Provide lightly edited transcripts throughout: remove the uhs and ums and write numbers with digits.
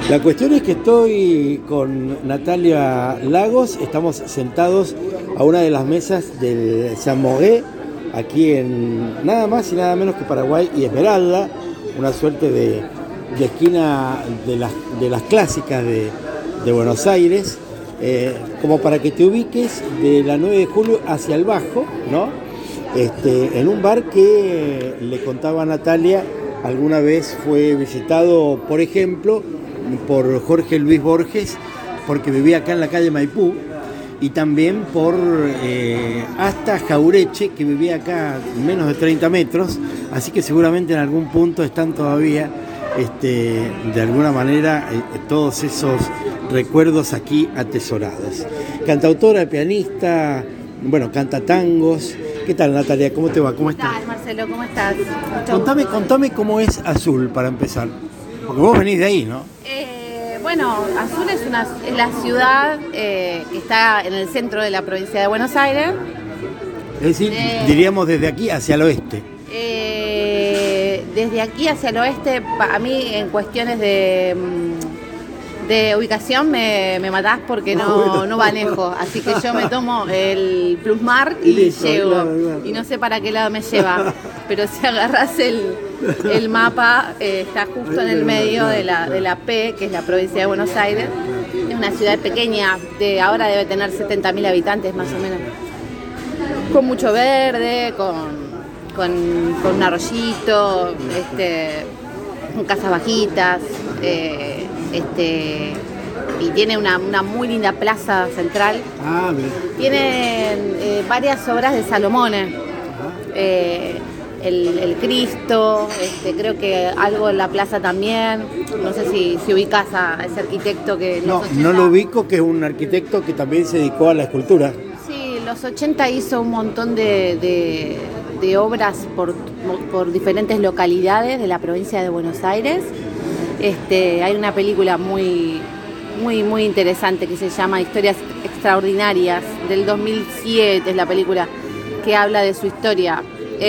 La cuestión es que estoy con Natalia Lagos, estamos sentados a una de las mesas del Saint-Maurice, aquí en nada más y nada menos que Paraguay y Esmeralda, una suerte de esquina de las clásicas de Buenos Aires, como para que te ubiques de la 9 de julio hacia el Bajo, ¿no? En un bar que le contaba a Natalia, alguna vez fue visitado, por ejemplo, por Jorge Luis Borges, porque vivía acá en la calle Maipú, y también por hasta Jaureche, que vivía acá menos de 30 metros, así que seguramente en algún punto están todavía, de alguna manera, todos esos recuerdos aquí atesorados. Cantautora, pianista, bueno, canta tangos. ¿Qué tal, Natalia? ¿Cómo te va? ¿Cómo estás? ¿Qué tal, Marcelo? ¿Cómo estás? Contame cómo es Azul, para empezar. Porque vos venís de ahí, ¿no? Bueno, Azul es la ciudad que está en el centro de la provincia de Buenos Aires. Es decir, diríamos desde aquí hacia el oeste. Desde aquí hacia el oeste, a mí en cuestiones de ubicación me matás porque no manejo, así que yo me tomo el Plusmark y listo, llego, claro. Y no sé para qué lado me lleva, pero si agarrás el mapa, está justo en el medio de la P, que es la provincia de Buenos Aires. Es una ciudad pequeña, ahora debe tener 70.000 habitantes más o menos, con mucho verde, con un arroyito, con casas bajitas, y tiene una muy linda plaza central. Tiene varias obras de Salomón, el Cristo, creo que algo en la plaza también. No sé si ubicás a ese arquitecto que no lo ubico, que es un arquitecto que también se dedicó a la escultura. Sí, en los 80 hizo un montón de obras por diferentes localidades de la provincia de Buenos Aires. Hay una película muy interesante que se llama Historias Extraordinarias, del 2007 es la película, que habla de su historia.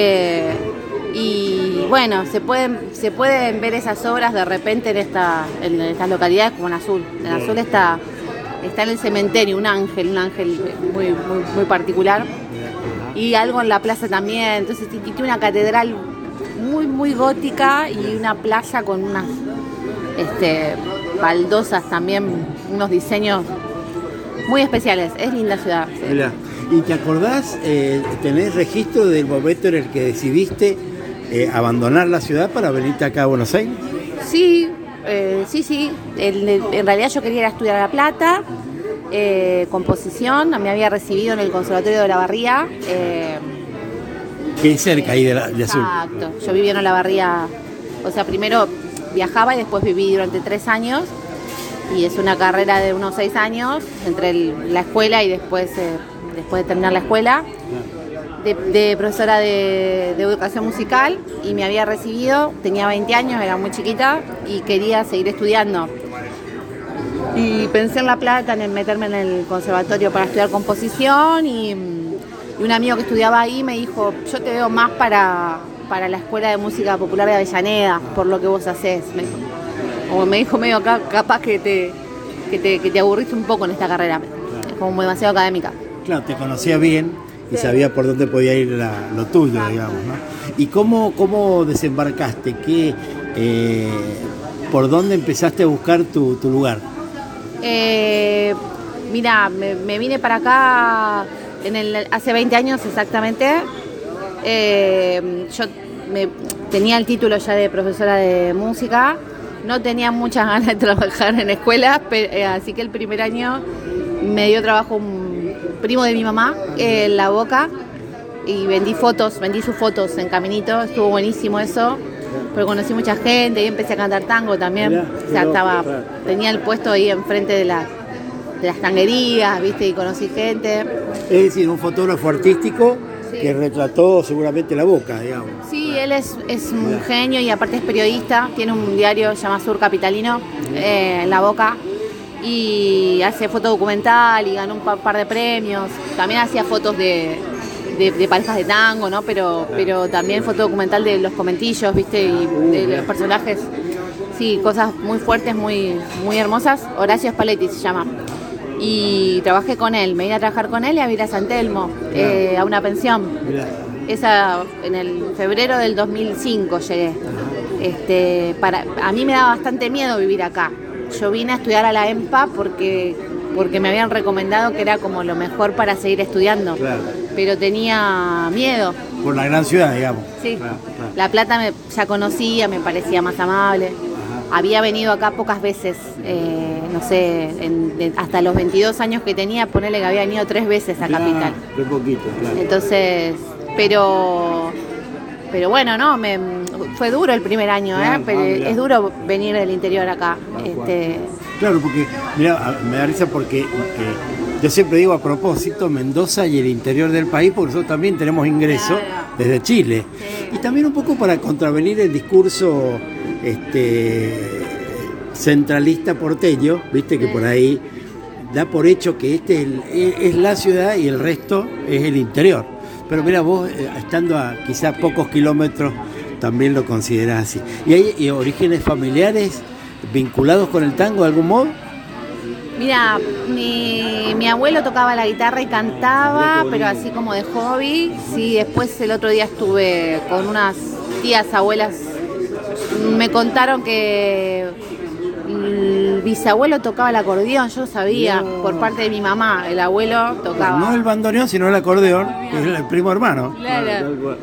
Y bueno, se pueden ver esas obras de repente en estas localidades, como en Azul. En Azul está en el cementerio un ángel muy particular. Y algo en la plaza también. Entonces tiene una catedral muy gótica y una plaza con unas baldosas también, unos diseños muy especiales. Es linda ciudad. Sí. Mirá. ¿Y te acordás, tenés registro del momento en el que decidiste abandonar la ciudad para venirte acá a Buenos Aires? Sí. En realidad yo quería ir a estudiar a La Plata, composición. Me había recibido en el Conservatorio de Olavarría. Que es cerca ahí de Azul. Exacto. Yo vivía en Olavarría, o sea, primero viajaba y después viví durante 3 años. Y es una carrera de unos 6 años entre la escuela y después de terminar la escuela, de profesora de educación musical, y me había recibido, tenía 20 años, era muy chiquita y quería seguir estudiando. Y pensé en La Plata, en meterme en el conservatorio para estudiar composición, y un amigo que estudiaba ahí me dijo: yo te veo más para la Escuela de Música Popular de Avellaneda, por lo que vos hacés. Me dijo medio acá, capaz que te aburriste un poco en esta carrera, es como demasiado académica. Claro, te conocía bien y sabía por dónde podía ir lo tuyo, digamos, ¿no? ¿Y cómo desembarcaste? ¿Por dónde empezaste a buscar tu lugar? Mira, me vine para acá hace 20 años exactamente. Yo tenía el título ya de profesora de música. No tenía muchas ganas de trabajar en escuelas, así que el primer año me dio trabajo un primo de mi mamá en La Boca, y vendí sus fotos en Caminito. Estuvo buenísimo eso, pero conocí mucha gente y empecé a cantar tango también. Tenía el puesto ahí enfrente de las tanguerías, ¿viste? Y conocí gente. Es decir, un fotógrafo artístico. Sí. Que retrató seguramente La Boca, digamos. Sí, él es un genio y aparte es periodista, tiene un diario llamado Sur Capitalino, en La Boca, y hace foto documental y ganó un par de premios. También hacía fotos de parejas de tango, ¿no? Pero también foto documental de los comentillos, ¿viste? Y de los personajes. sí, cosas muy fuertes, muy, muy hermosas. Horacio Spalletti se llama. Y trabajé con él, me vine a trabajar con él y a vivir a San Telmo, a una pensión. Mirá. Esa, en el febrero del 2005 llegué. A mí me daba bastante miedo vivir acá. Yo vine a estudiar a la EMPA porque me habían recomendado que era como lo mejor para seguir estudiando. Claro. Pero tenía miedo. Por la gran ciudad, digamos. Sí. Claro. La Plata ya conocía, me parecía más amable. Ajá. Había venido acá pocas veces, no sé, hasta los 22 años que tenía, ponerle que había venido 3 veces a Capital. Qué poquito, claro. Entonces, pero bueno, no, fue duro el primer año, Claro, pero es duro venir del interior acá. Claro, porque, mira, me da risa porque yo siempre digo a propósito, Mendoza y el interior del país, porque nosotros también tenemos ingreso desde Chile. Sí. Y también un poco para contravenir el discurso centralista porteño, viste que por ahí da por hecho que es la ciudad y el resto es el interior. Pero mira, vos estando a quizás pocos kilómetros también lo considerás así. ¿Y hay orígenes familiares vinculados con el tango de algún modo? Mira, mi abuelo tocaba la guitarra y cantaba, pero así como de hobby. Sí, después el otro día estuve con unas tías abuelas. Me contaron que el bisabuelo tocaba el acordeón, yo sabía, por parte de mi mamá. El abuelo tocaba. No el bandoneón, sino el acordeón, que es el primo hermano. Claro.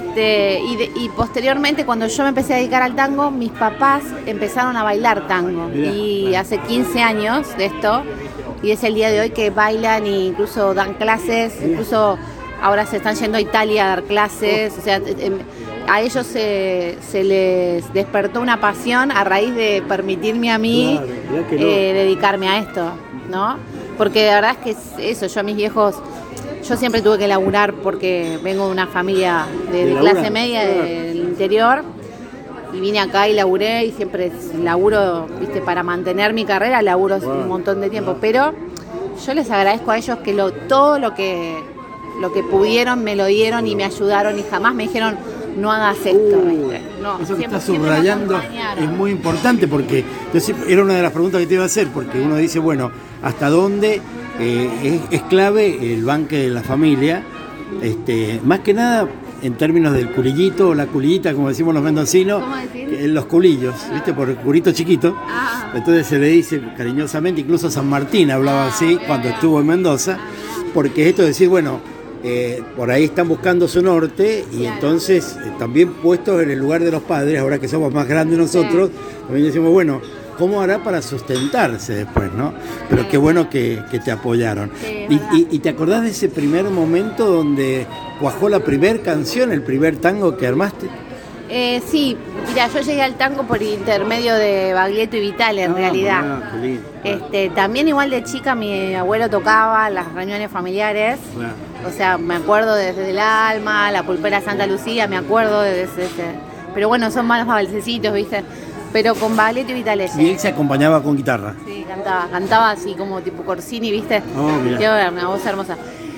Y posteriormente, cuando yo me empecé a dedicar al tango, mis papás empezaron a bailar tango. Mirá. Y hace 15 años de esto, y es el día de hoy que bailan e incluso dan clases, incluso ahora se están yendo a Italia a dar clases, o sea, a ellos se les despertó una pasión a raíz de permitirme a mí dedicarme a esto, ¿no? Porque la verdad es que es eso, yo a mis viejos... Yo siempre tuve que laburar porque vengo de una familia de clase media del interior y vine acá y laburé y siempre laburo, viste, para mantener mi carrera, laburo un montón de tiempo, pero yo les agradezco a ellos que todo lo que pudieron me lo dieron y me ayudaron y jamás me dijeron no hagas esto, ¿viste? No, eso que siempre, estás subrayando es muy importante porque era una de las preguntas que te iba a hacer, porque uno dice, bueno, ¿hasta dónde es clave el banque de la familia? Más que nada en términos del culillito o la culillita, como decimos los mendocinos, los culillos, ¿viste? Por el curito chiquito. Entonces se le dice cariñosamente, incluso San Martín hablaba así cuando estuvo en Mendoza, porque esto de decir, bueno, por ahí están buscando su norte y entonces también puestos en el lugar de los padres, ahora que somos más grandes nosotros, también decimos, bueno, ¿cómo hará para sustentarse después, no? Pero qué bueno que te apoyaron. ¿Y te acordás de ese primer momento donde cuajó la primer canción, el primer tango que armaste? Sí, mira, yo llegué al tango por intermedio de Baglietto y Vitale, en realidad. También igual de chica mi abuelo tocaba las reuniones familiares. O sea, me acuerdo desde el Alma, la Pulpera Santa Lucía, me acuerdo de ese. Pero bueno, son más balsecitos, ¿viste? Pero con Baglietto y Vitale. Y él se acompañaba con guitarra. Sí, cantaba así como tipo Corsini, ¿viste? Mirá. Una voz hermosa.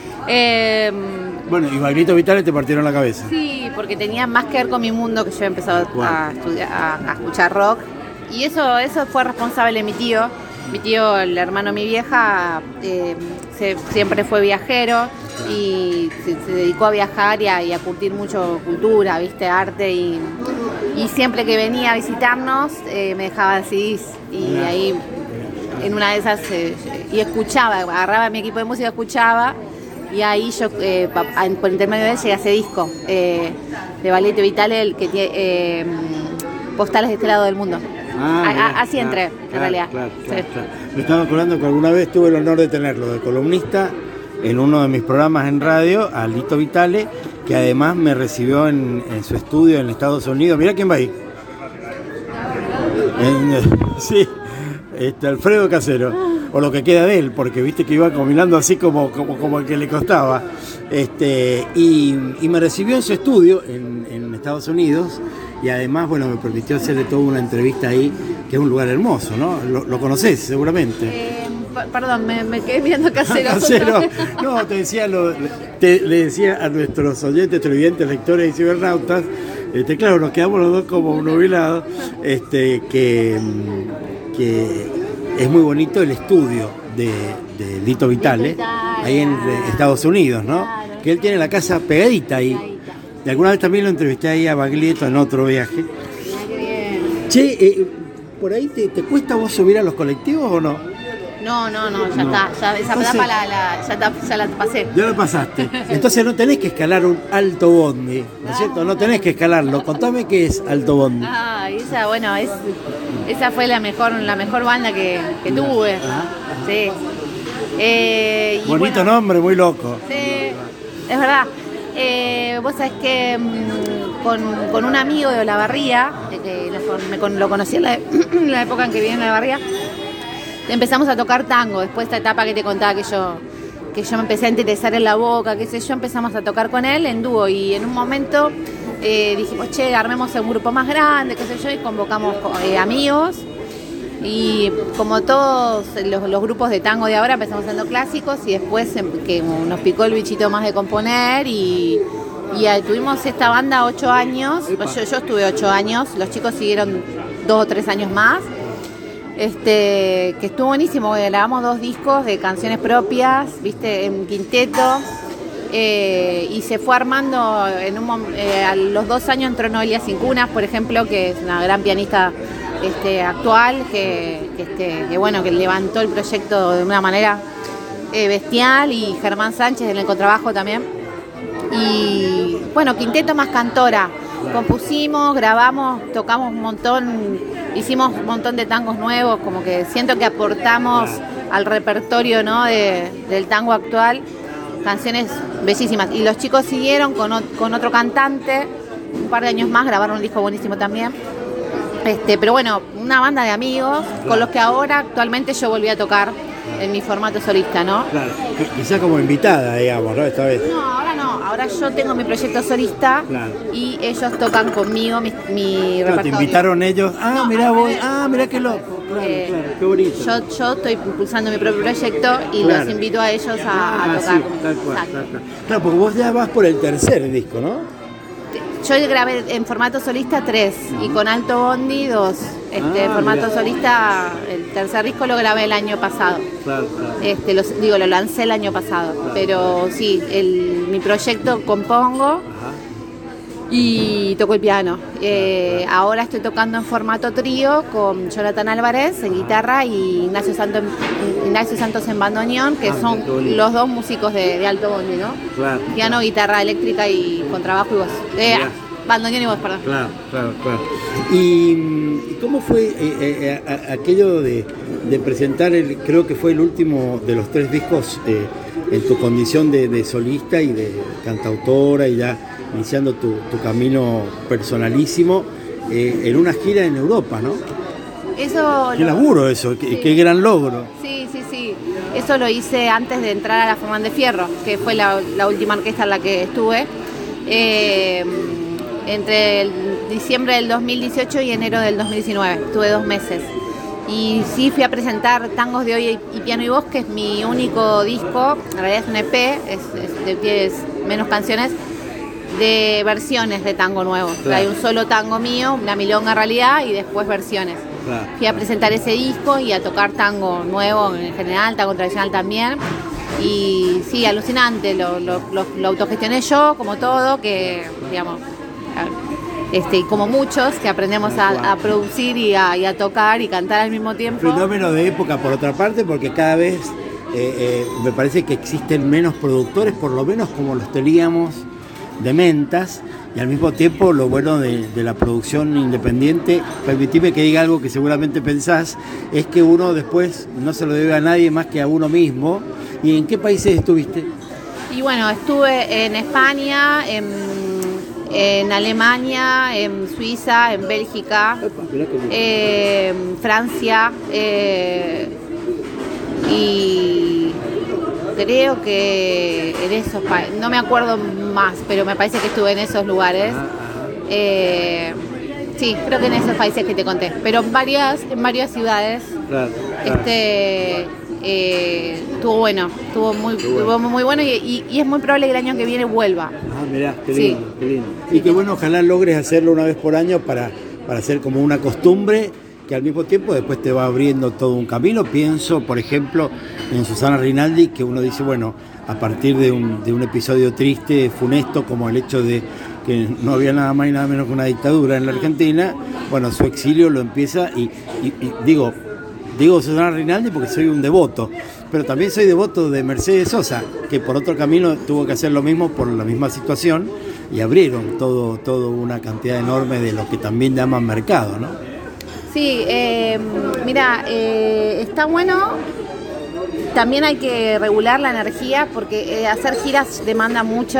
Bueno, y Baglietto y Vitale te partieron la cabeza. Sí, porque tenía más que ver con mi mundo, que yo he empezado a escuchar rock. Y eso fue responsable de mi tío. Mi tío, el hermano de mi vieja, siempre fue viajero y se dedicó a viajar y a curtir mucho cultura, ¿viste? Arte y siempre que venía a visitarnos me dejaba CDs y ahí en una de esas y escuchaba, agarraba mi equipo de música, escuchaba y ahí yo por intermedio de él llegué a ese disco de Baglietto y Vitale, el que tiene Postales de este lado del mundo. Así entré, en realidad. Claro. Me estaba acordando que alguna vez tuve el honor de tenerlo de columnista en uno de mis programas en radio, a Lito Vitale, que además me recibió en su estudio en Estados Unidos. Mirá quién va ahí. Sí, Alfredo Casero, o lo que queda de él, porque viste que iba combinando así como el que le costaba. Y me recibió en su estudio en Estados Unidos. Y además, bueno, me permitió hacerle toda una entrevista ahí, que es un lugar hermoso, ¿no? Lo conocés seguramente. Perdón, me quedé mirando a Casero. Casero. No, te decía, le decía a nuestros oyentes, televidentes, lectores y cibernautas, Claro, nos quedamos los dos como nubilados, que es muy bonito el estudio de Lito Vitale, ahí en Estados Unidos, ¿no? Claro. Que él tiene la casa pegadita ahí. Y alguna vez también lo entrevisté ahí a Baglietto en otro viaje. Mira qué bien. Che, ¿por ahí te cuesta vos subir a los colectivos o no? No, ya está. Ya, esa etapa ya la pasé. Ya la pasaste. Entonces no tenés que escalar un alto bondi, ¿no es cierto? No tenés que escalarlo. Contame qué es alto bondi. Esa fue la mejor banda que tuve. Sí. Bonito nombre, muy loco. Sí, es verdad. Vos sabés que con un amigo de Olavarría, que lo conocí en la época en que vivía en Olavarría, empezamos a tocar tango. Después de esta etapa que te contaba que yo me empecé a interesar en la boca, qué sé yo, empezamos a tocar con él en dúo y en un momento dijimos, che, armemos un grupo más grande, qué sé yo, y convocamos amigos. Y como todos los grupos de tango de ahora, empezamos haciendo clásicos y después que nos picó el bichito más de componer y tuvimos esta banda 8 años. Yo estuve 8 años, los chicos siguieron 2 o 3 años más. Que estuvo buenísimo, grabamos 2 discos de canciones propias, viste, en quinteto. Y se fue armando a los 2 años entró Noelia Cincunas, por ejemplo, que es una gran pianista actual, que bueno, que levantó el proyecto de una manera bestial, y Germán Sánchez en el contrabajo también. Y bueno, quinteto más cantora. Compusimos, grabamos, tocamos un montón, hicimos un montón de tangos nuevos, como que siento que aportamos al repertorio, ¿no? del tango actual, canciones bellísimas. Y los chicos siguieron con otro cantante, un par de años más, grabaron un disco buenísimo también. Pero bueno, una banda de amigos con los que ahora actualmente yo volví a tocar en mi formato solista, ¿no? Claro, quizá como invitada, digamos, ¿no? Esta vez. No, ahora yo tengo mi proyecto solista, claro, y ellos tocan conmigo mi repertorio. ¿Te invitaron ellos? Mirá qué loco, claro, qué bonito. Yo estoy impulsando mi propio proyecto y los invito a ellos a tocar. Sí, tal cual. Claro, porque vos ya vas por el tercer disco, ¿no? Yo grabé en formato solista 3 y con Alto Bondi 2. Formato solista, el tercer disco lo grabé el año pasado. Claro. Lo lancé el año pasado. Claro. Pero sí, mi proyecto compongo y toco el piano. Ahora estoy tocando en formato trío con Jonathan Álvarez en guitarra y Ignacio Santos en bandoneón, que son los 2 músicos de Alto Bondi, ¿no? Claro. Piano, guitarra eléctrica y contrabajo y voz. Bandoneón y voz, perdón. Claro. ¿Y cómo fue aquello de presentar, creo que fue el último de los 3 discos en tu condición de solista y de cantautora y ya iniciando tu camino personalísimo en una gira en Europa, ¿no? Qué laburo eso, sí. Qué gran logro. Sí. Eso lo hice antes de entrar a la Formán de Fierro, que fue la última orquesta en la que estuve. Entre diciembre del 2018 y enero del 2019. Estuve 2 meses. Y sí fui a presentar Tangos de Hoy y Piano y Voz, que es mi único disco. En realidad es un EP, es menos canciones, de versiones de tango nuevo. Claro. Hay un solo tango mío, una milonga en realidad, y después versiones. Claro. Fui a presentar ese disco y a tocar tango nuevo en general, tango tradicional también. Y sí, alucinante, lo autogestioné yo, como todo, que digamos, como muchos, que aprendemos a producir y a tocar y cantar al mismo tiempo. Fenómeno de época, por otra parte, porque cada vez me parece que existen menos productores, por lo menos como los teníamos de mentas, y al mismo tiempo lo bueno de la producción independiente, permitime que diga algo que seguramente pensás, es que uno después no se lo debe a nadie más que a uno mismo. ¿Y en qué países estuviste? Y bueno, estuve en España, en Alemania, en Suiza, en Bélgica, en Francia, y creo que en esos países, no me acuerdo más, pero me parece que estuve en esos lugares. Sí, creo que en esos países que te conté, pero en varias ciudades. Claro. estuvo muy bueno y es muy probable que el año que viene vuelva. Ah, mirá, qué lindo, qué lindo. Y qué bueno, ojalá logres hacerlo una vez por año para hacer como una costumbre que al mismo tiempo después te va abriendo todo un camino. Pienso, por ejemplo, en Susana Rinaldi, que uno dice, bueno, a partir de un episodio triste, funesto, como el hecho de que no había nada más y nada menos que una dictadura en la Argentina, bueno, su exilio lo empieza y digo Susana Rinaldi porque soy un devoto, pero también soy devoto de Mercedes Sosa, que por otro camino tuvo que hacer lo mismo por la misma situación y abrieron todo una cantidad enorme de lo que también llaman mercado, ¿no? Sí, mira, está bueno. También hay que regular la energía porque hacer giras demanda mucho.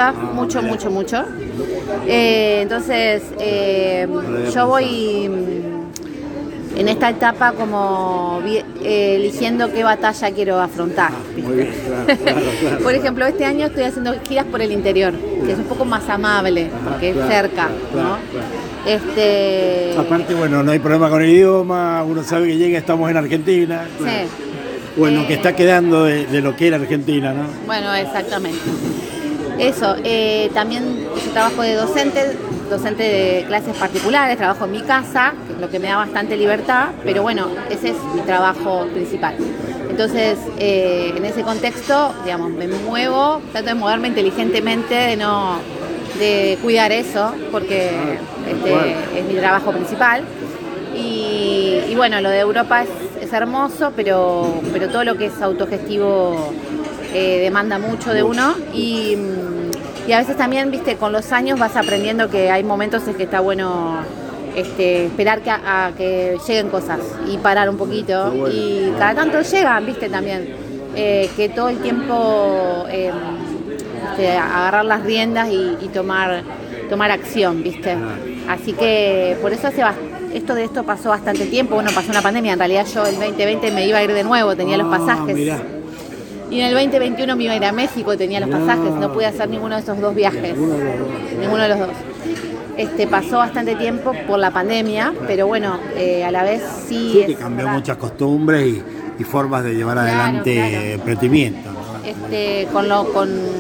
Entonces, yo voy en esta etapa como eligiendo qué batalla quiero afrontar. Muy bien, claro. Por ejemplo, este año estoy haciendo giras por el interior, que es un poco más amable, porque es cerca, ¿no? Aparte, bueno, no hay problema con el idioma, uno sabe que llega, estamos en Argentina. Claro. Sí. Bueno, que está quedando de lo que era Argentina, ¿no? Bueno, exactamente. Eso, también yo trabajo de docente de clases particulares, trabajo en mi casa, que es lo que me da bastante libertad, pero bueno, ese es mi trabajo principal. Entonces, en ese contexto, digamos, me muevo, trato de moverme inteligentemente, de cuidar eso, porque es mi trabajo principal. Y bueno, lo de Europa es hermoso, pero todo lo que es autogestivo demanda mucho de uno y a veces también, viste, con los años vas aprendiendo que hay momentos en que está bueno esperar a que lleguen cosas y parar un poquito, bueno. Y cada tanto llegan, viste, también que todo el tiempo agarrar las riendas y tomar acción, viste. Así que por eso esto pasó bastante tiempo. Bueno, pasó una pandemia, en realidad yo el 2020 me iba a ir de nuevo, tenía los pasajes. Mirá. Y en el 2021 me iba a ir a México, tenía los pasajes, no pude hacer ninguno de esos dos viajes. Ninguno de los dos. Pasó bastante tiempo por la pandemia, pero bueno, a la vez sí que cambió muchas costumbres y formas de llevar adelante emprendimiento, ¿no?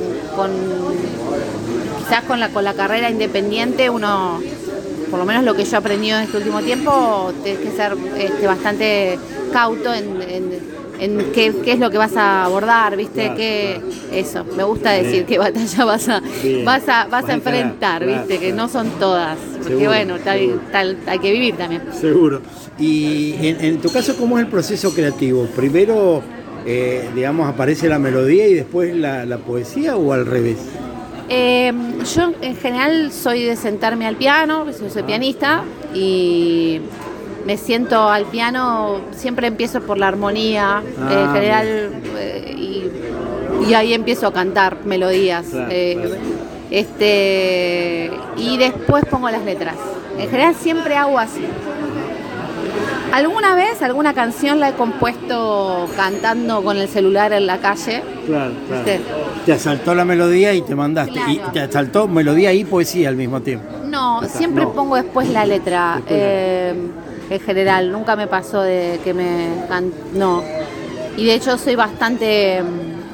Quizás con la carrera independiente uno, por lo menos lo que yo he aprendido en este último tiempo, tienes que ser bastante cauto en qué es lo que vas a abordar, ¿viste? Claro. Eso, me gusta decir qué batalla vas a enfrentar, ¿viste? Claro. Que no son todas, porque seguro, bueno, hay que vivir también. Seguro. Y en tu caso, ¿cómo es el proceso creativo? Primero, digamos, aparece la melodía y después la poesía, ¿o al revés? Yo en general soy de sentarme al piano, soy pianista y me siento al piano, siempre empiezo por la armonía, en general, y ahí empiezo a cantar melodías. Claro. Y después pongo las letras. En general siempre hago así. Alguna vez, alguna canción la he compuesto cantando con el celular en la calle. Claro. Te asaltó la melodía y te mandaste. Claro. Y te asaltó melodía y poesía al mismo tiempo. No, siempre pongo después la letra. En general, nunca me pasó de que no. Y de hecho soy bastante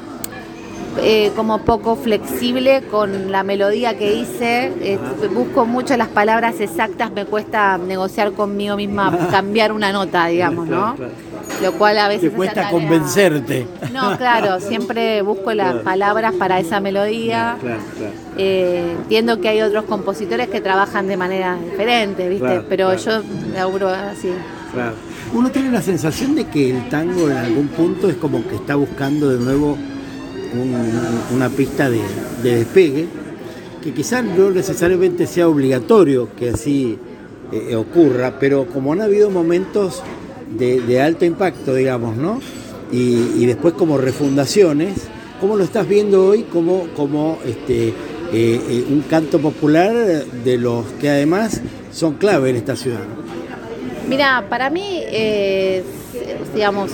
como poco flexible con la melodía que hice. Busco mucho las palabras exactas, me cuesta negociar conmigo misma, cambiar una nota, digamos, ¿no? Claro. Lo cual a veces te cuesta convencerte. No, claro, siempre busco las palabras para esa melodía. Claro. Entiendo que hay otros compositores que trabajan de manera diferente, ¿viste? Claro, pero yo laburo así. Claro. Uno tiene la sensación de que el tango en algún punto es como que está buscando de nuevo una pista de despegue, que quizás no necesariamente sea obligatorio que así ocurra, pero como han habido momentos de alto impacto, digamos, ¿no? Y después como refundaciones, ¿cómo lo estás viendo hoy como un canto popular de los que además son clave en esta ciudad? Mira, para mí, digamos,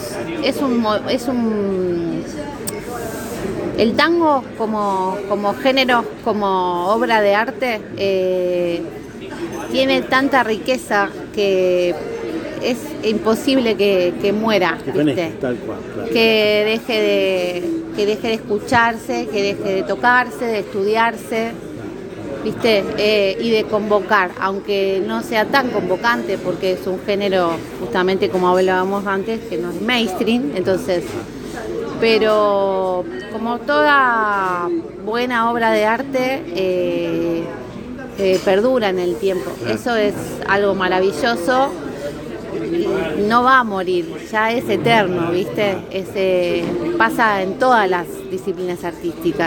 el tango como género, como obra de arte, tiene tanta riqueza que es imposible que muera, ¿viste? Tal cual, claro. Que deje de escucharse, que deje de tocarse, de estudiarse, ¿viste? Y de convocar, aunque no sea tan convocante, porque es un género, justamente como hablábamos antes, que no es mainstream, entonces, pero como toda buena obra de arte, perdura en el tiempo. Eso es algo maravilloso. No va a morir, ya es eterno, ¿viste? Pasa en todas las disciplinas artísticas.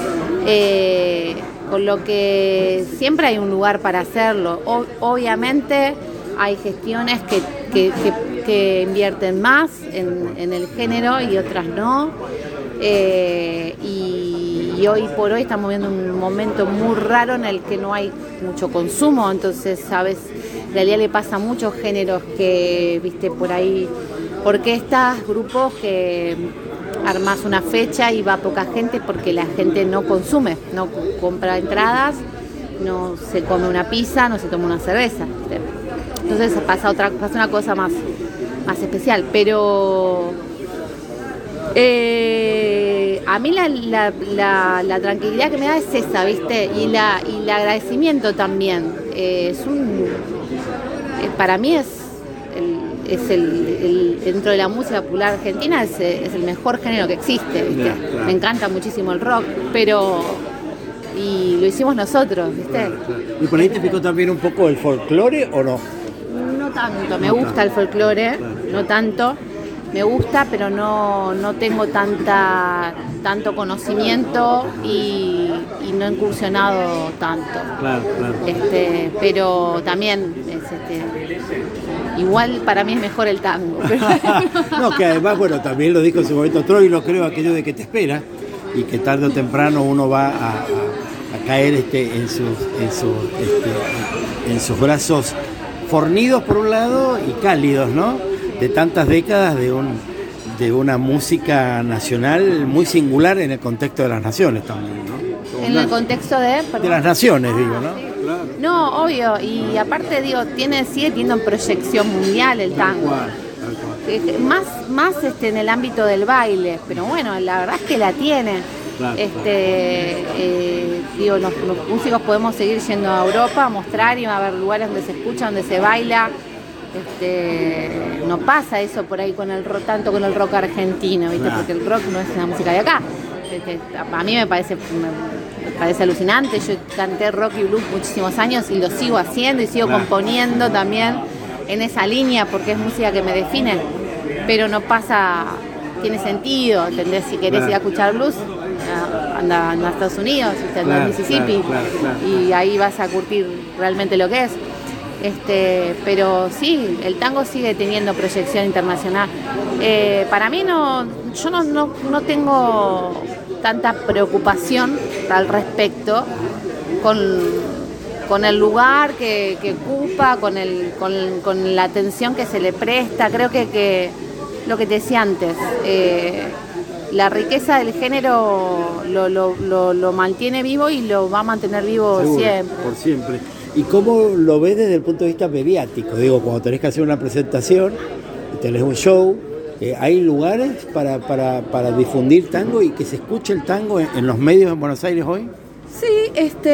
Con lo que siempre hay un lugar para hacerlo. Obviamente hay gestiones que invierten más en el género y otras no. Y hoy por hoy estamos viendo un momento muy raro en el que no hay mucho consumo, entonces, ¿sabes? En realidad le pasa a muchos géneros que, viste, por ahí, orquestas, grupos que armas una fecha y va poca gente porque la gente no consume, no compra entradas, no se come una pizza, no se toma una cerveza, ¿viste? Entonces pasa una cosa más especial, pero a mí la tranquilidad que me da es esa, ¿viste? Y el agradecimiento también. Para mí dentro de la música popular argentina es el mejor género que existe, ¿viste? Claro. Me encanta muchísimo el rock, y lo hicimos nosotros, ¿viste? Claro. ¿Y por ahí te picó también un poco el folclore o no? No tanto, me gusta el folclore, no tanto. Me gusta, pero no tengo tanto conocimiento y no he incursionado tanto. Claro. Pero también igual para mí es mejor el tango. No, que además, bueno, también lo dijo en su momento Troilo, creo, aquello de que te espera y que tarde o temprano uno va a caer en sus brazos fornidos por un lado y cálidos, ¿no? De tantas décadas de una música nacional muy singular en el contexto de las naciones también, ¿no? En el contexto de las naciones, digo, ¿no? Claro. No, obvio, y aparte digo, sigue teniendo proyección mundial el tango. Más en el ámbito del baile, pero bueno, la verdad es que la tiene. Claro. Digo, los músicos podemos seguir yendo a Europa a mostrar y va a haber lugares donde se escucha, donde se baila. No pasa eso por ahí con el rock, tanto con el rock argentino, ¿viste? Porque el rock no es una música de acá. A mí me parece alucinante. Yo canté rock y blues muchísimos años y lo sigo haciendo y sigo componiendo también en esa línea porque es música que me define, pero no pasa, tiene sentido, ¿entendés? Si querés ir a escuchar blues, anda a Estados Unidos, anda a Mississippi, y ahí vas a curtir realmente lo que es. Pero sí, el tango sigue teniendo proyección internacional. Para mí yo no tengo tanta preocupación al respecto con el lugar que ocupa, con la atención que se le presta. Creo que lo que te decía antes, la riqueza del género lo mantiene vivo y lo va a mantener vivo. Seguro, siempre. Por siempre. ¿Y cómo lo ves desde el punto de vista mediático? Digo, cuando tenés que hacer una presentación, tenés un show, ¿hay lugares para difundir tango y que se escuche el tango en los medios en Buenos Aires hoy? Sí,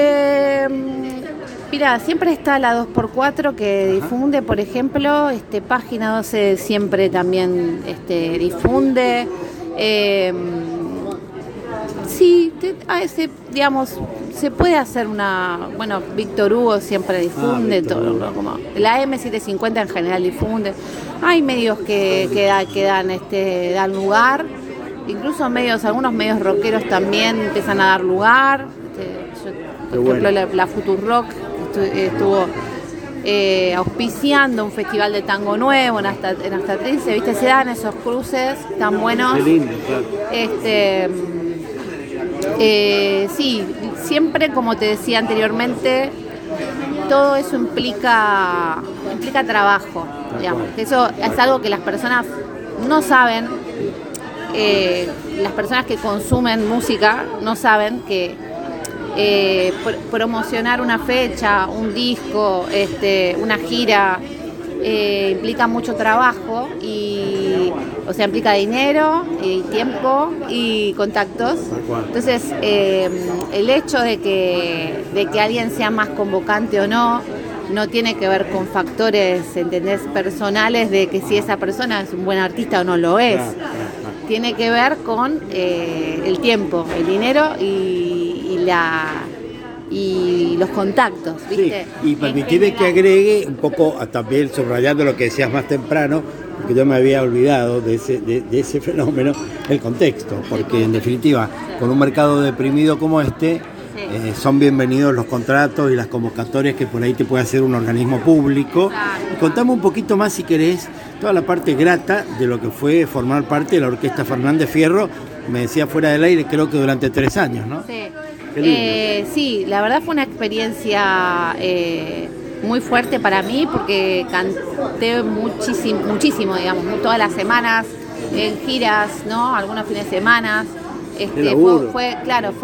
mira, siempre está la 2x4 que difunde, por ejemplo, Página 12 siempre también difunde. Sí, digamos, se puede hacer bueno, Víctor Hugo siempre difunde, todo, ¿no? Como la M750 en general difunde. Hay medios que dan lugar, incluso algunos medios rockeros también empiezan a dar lugar. Por ejemplo, la Futurock estuvo auspiciando un festival de tango nuevo en hasta 13, ¿viste? Se dan esos cruces tan buenos. Qué lindo, claro. Sí, siempre, como te decía anteriormente, todo eso implica trabajo, digamos. Eso es algo que las personas no saben, las personas que consumen música no saben que promocionar una fecha, un disco, una gira, implica mucho trabajo y, o sea, implica dinero, y tiempo y contactos. Entonces, el hecho de que alguien sea más convocante o no tiene que ver con factores, ¿entendés?, personales de que si esa persona es un buen artista o no lo es. Tiene que ver con el tiempo, el dinero y los contactos, ¿viste? Sí, y permitime que agregue un poco, también subrayando lo que decías más temprano, porque yo me había olvidado de ese fenómeno, el contexto, porque en definitiva, con un mercado deprimido como este, son bienvenidos los contratos y las convocatorias que por ahí te puede hacer un organismo público. Y contame un poquito más, si querés, toda la parte grata de lo que fue formar parte de la Orquesta Fernández Fierro. Me decía fuera del aire, creo que durante 3 años, ¿no? Sí. Sí, la verdad fue una experiencia muy fuerte para mí, porque canté muchísimo, digamos, todas las semanas, en giras, ¿no? Algunos fines de semana. Fue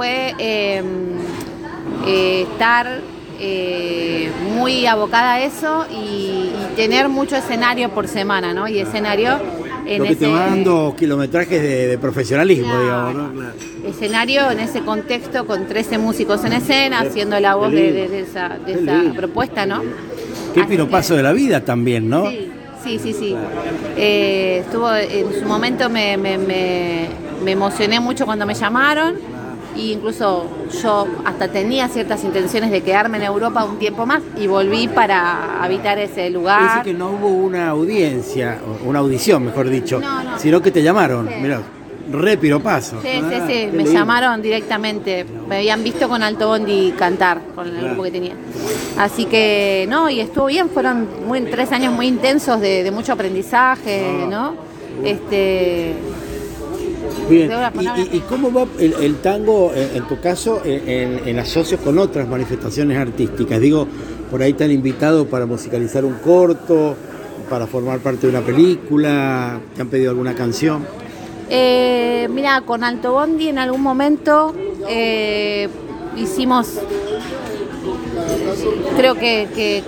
estar muy abocada a eso y tener mucho escenario por semana, ¿no? Y escenario lo que te va dando kilometrajes de profesionalismo, claro, digamos, ¿no? Claro. Escenario en ese contexto con 13 músicos en escena, haciendo la voz de esa propuesta, ¿no? Qué piropazo de la vida también, ¿no? Sí. Estuvo en su momento, me emocioné mucho cuando me llamaron, e incluso yo hasta tenía ciertas intenciones de quedarme en Europa un tiempo más y volví para habitar ese lugar. Dice que no hubo una audiencia, una audición, mejor dicho, sino que te llamaron. Sí. Mirá, re piropazo. Sí, me llamaron directamente. Me habían visto con Alto Bondi cantar, con el grupo que tenía. Así que, y estuvo bien. Fueron 3 años muy intensos de mucho aprendizaje, ¿no? Bien. ¿Y cómo va el tango, en tu caso, en asocios con otras manifestaciones artísticas? Digo, por ahí te han invitado para musicalizar un corto, para formar parte de una película, ¿te han pedido alguna canción? Mira, con Alto Bondi en algún momento hicimos, creo que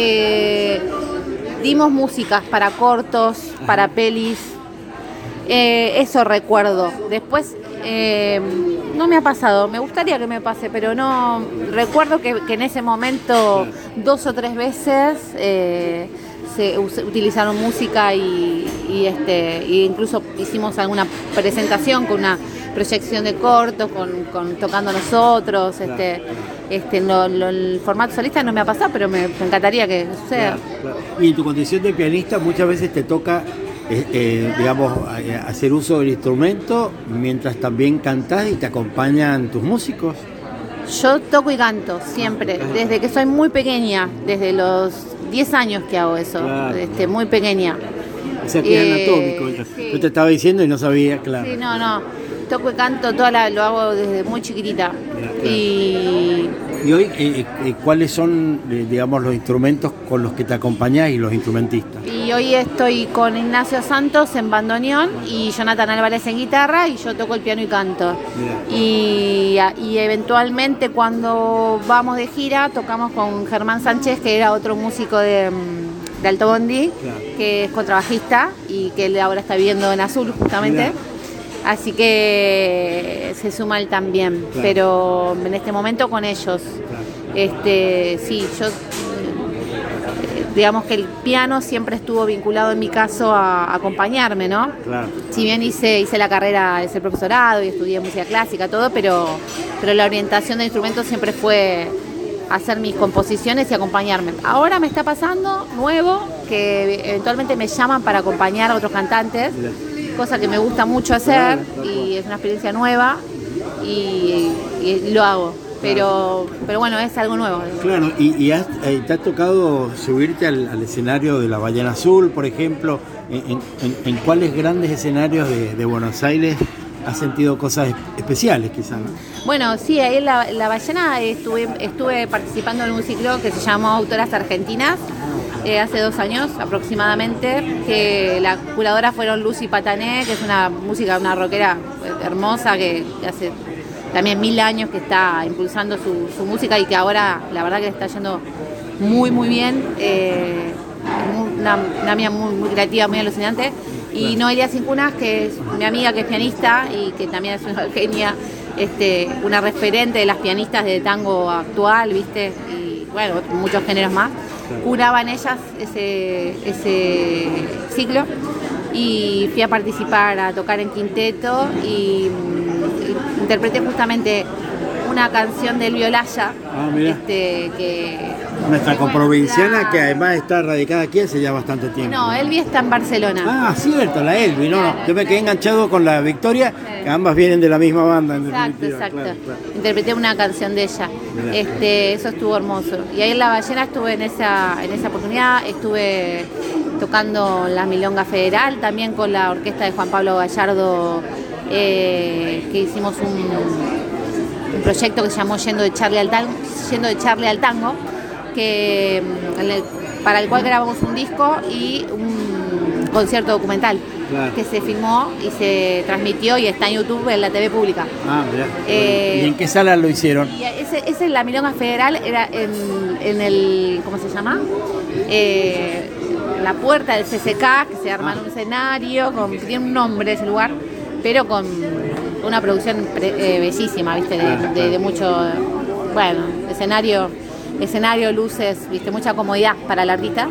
dimos músicas para cortos, para pelis. Eso recuerdo. Después no me ha pasado, me gustaría que me pase, pero no. Recuerdo que en ese momento 2 o 3 veces se utilizaron música y incluso hicimos alguna presentación con una proyección de cortos, con tocando nosotros. El formato solista no me ha pasado, pero me encantaría que suceda. Claro. Y en tu condición de pianista muchas veces te toca hacer uso del instrumento mientras también cantás y te acompañan tus músicos. Yo toco y canto siempre, desde que soy muy pequeña, desde los 10 años que hago eso, claro. Muy pequeña. O sea que es anatómico. Sí. Yo te estaba diciendo y no sabía, claro. Sí, no. Toco y canto, lo hago desde muy chiquitita. Claro. Y hoy, ¿cuáles son, digamos, los instrumentos con los que te acompañás y los instrumentistas? Y hoy estoy con Ignacio Santos en bandoneón y Jonathan Álvarez en guitarra, y yo toco el piano y canto. Y eventualmente, cuando vamos de gira, tocamos con Germán Sánchez, que era otro músico de Alto Bondi, claro, que es contrabajista y que él ahora está viviendo en Azul, justamente. Mira. Así que se suma él también, claro, pero en este momento con ellos. Claro. Sí, yo digamos que el piano siempre estuvo vinculado en mi caso a acompañarme, ¿no? Claro. Si bien hice la carrera, hice el profesorado y estudié música clásica, todo, pero la orientación del instrumento siempre fue hacer mis composiciones y acompañarme. Ahora me está pasando nuevo que eventualmente me llaman para acompañar a otros cantantes. Mira. Cosa que me gusta mucho hacer, y es una experiencia nueva y lo hago, pero bueno, es algo nuevo. Claro, y te ha tocado subirte al escenario de la Ballena Azul, por ejemplo. ¿En cuáles grandes escenarios de Buenos Aires has sentido cosas especiales, quizás, ¿no? Bueno, sí, ahí en la Ballena estuve participando en un ciclo que se llamó Autoras Argentinas, hace 2 años aproximadamente, que la curadora fueron Lucy Patané, que es una rockera hermosa, que hace también 1000 años que está impulsando su música, y que ahora la verdad que le está yendo muy muy bien. una mina muy creativa, muy alucinante. Y Noelia Cincunas, que es mi amiga, que es pianista y que también es una genia, una referente de las pianistas de tango actual, ¿viste? Y bueno, muchos géneros más. Curaban ellas ese ciclo y fui a participar, a tocar en quinteto y interpreté justamente una canción del Violaya, nuestra comprovinciana, que además está radicada aquí hace ya bastante tiempo. No, Elvi está en Barcelona. Ah, cierto, la Elvi, no. Yo me quedé enganchado con la Victoria, que ambas vienen de la misma banda. Exacto. Claro. Interpreté una canción de ella. Eso estuvo hermoso. Y ahí en La Ballena estuve en esa oportunidad, estuve tocando la Milonga Federal, también con la orquesta de Juan Pablo Gallardo, que hicimos un proyecto que se llamó Yendo de Charlie al Tango, para el cual grabamos un disco y un concierto documental, que se filmó y se transmitió y está en YouTube en la TV pública. Mirá. ¿Y en qué sala lo hicieron? Y ese la Milonga Federal era en el, ¿cómo se llama? La puerta del CCK, que se arma en un escenario, tiene un nombre ese lugar, pero con una producción bellísima, ¿viste? De mucho, bueno, escenario, luces, ¿viste? Mucha comodidad para el artista.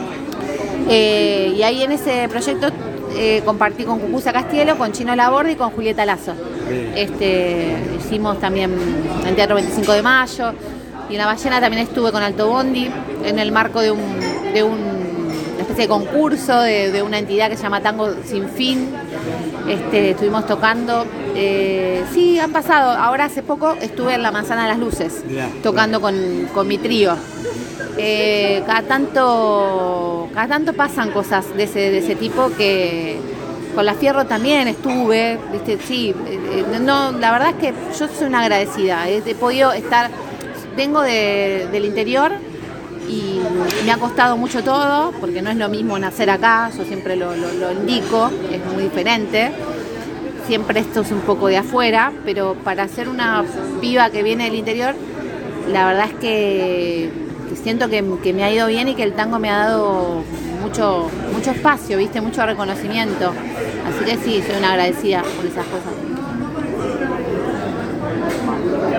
Y ahí en ese proyecto compartí con Cucuza Castielo, con Chino Laborde y con Julieta Lazo. Hicimos también en Teatro 25 de Mayo, y en La Ballena también estuve con Alto Bondi en el marco de una especie de concurso de una entidad que se llama Tango Sin Fin. Estuvimos tocando, sí, han pasado. Ahora hace poco estuve en La Manzana de las Luces, tocando con mi trío. Cada tanto pasan cosas de ese tipo, que con La Fierro también estuve, ¿viste? Sí, no, la verdad es que yo soy una agradecida. He podido estar, vengo del interior y me ha costado mucho todo, porque no es lo mismo nacer acá, yo siempre lo indico, es muy diferente. Siempre esto es un poco de afuera, pero para ser una piba que viene del interior, la verdad es que siento que me ha ido bien y que el tango me ha dado mucho espacio, ¿viste? Mucho reconocimiento. Así que sí, soy una agradecida por esas cosas.